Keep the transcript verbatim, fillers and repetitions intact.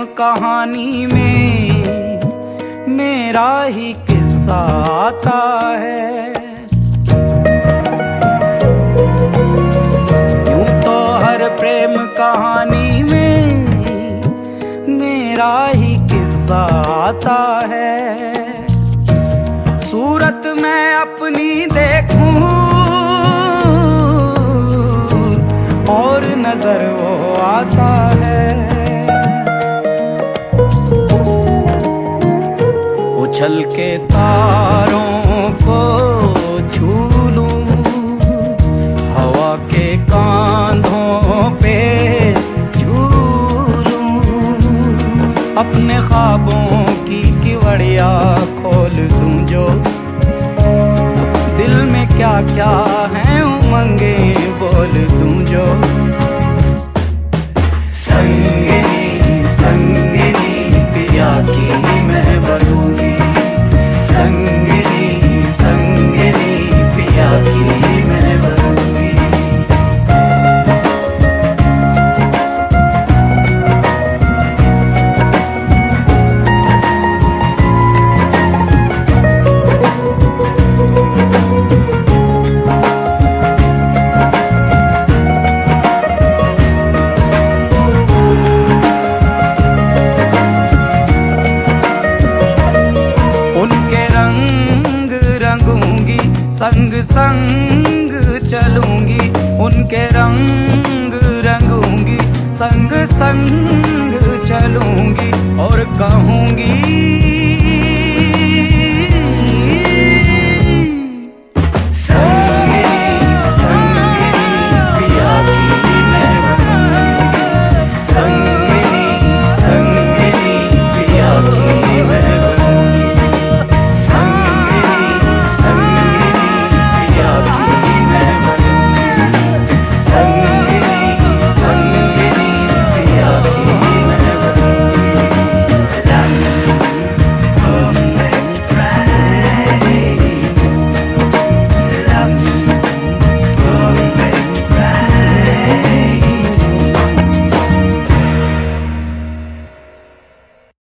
कहानी में मेरा ही किस्सा आता है। यूं तो हर प्रेम कहानी में मेरा ही किस्सा आता है। सूरत मैं अपनी देखूं और नजर वो आता है। उछल के तारों को छू लूं, हवा के कांधों पे झूलूं, अपने ख्वाबों की किवड़िया खोल दूं जो, दिल में क्या क्या है उमंगे बोल दूं जो। संगिनी संगिनी पिया की मैं बनूंगी, संगिनी संगिनी पिया की मैं बनूंगी। संग संग चलूंगी, उनके रंग रंगूंगी, संग संग